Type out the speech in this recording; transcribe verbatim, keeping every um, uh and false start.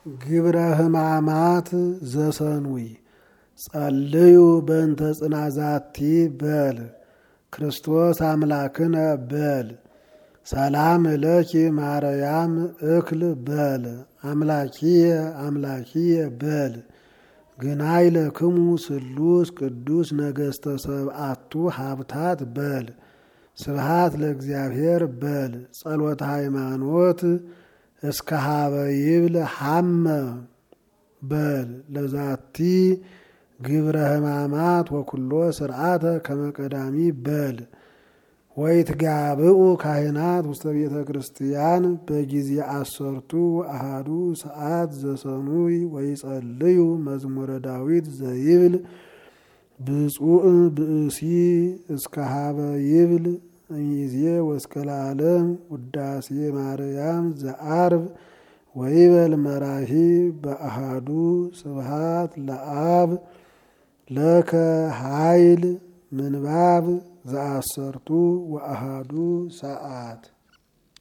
ግብረ ሕማማት ዘሰኑይ ጸልዩ በእንተ ጽናዛቲ በል ክርስቶስ አምላክነ በል ሰላም ለኪ ማርያም እክል በል አምላኪየ አምላኪየ በል ግናይ ለክሙ ስሉስ ቅዱስ ነገስተ ሰብአቱ ሀብታት በል ስብሃት ለእግዚአብሔር በል ጸሎተ ሃይማኖት እስከ ሀበ ይብል ሐመ በል ለዛቲ ግብረ ሕማማት ወኩሎ ስርዓተ ከመቀዳሚ በል ወይትጋብኡ ካህናት ውስተ ቤተ ክርስቲያን በጊዜ አሰርቱ አሃዱ ሰዓት ዘሰኑይ ወይጸልዩ መዝሙረ ዳዊት ዘይብል ብፁዕ ብእሲ እስከ ሀበ ይብል እይዜ ወእስከ ለዓለም ውዳሴ ማርያም ዘአርብ ወይበል መራሂ በአሃዱ ስብሃት ለአብ ለከ ኃይል ምንባብ ዘአሰርቱ ወአሃዱ ሰዓት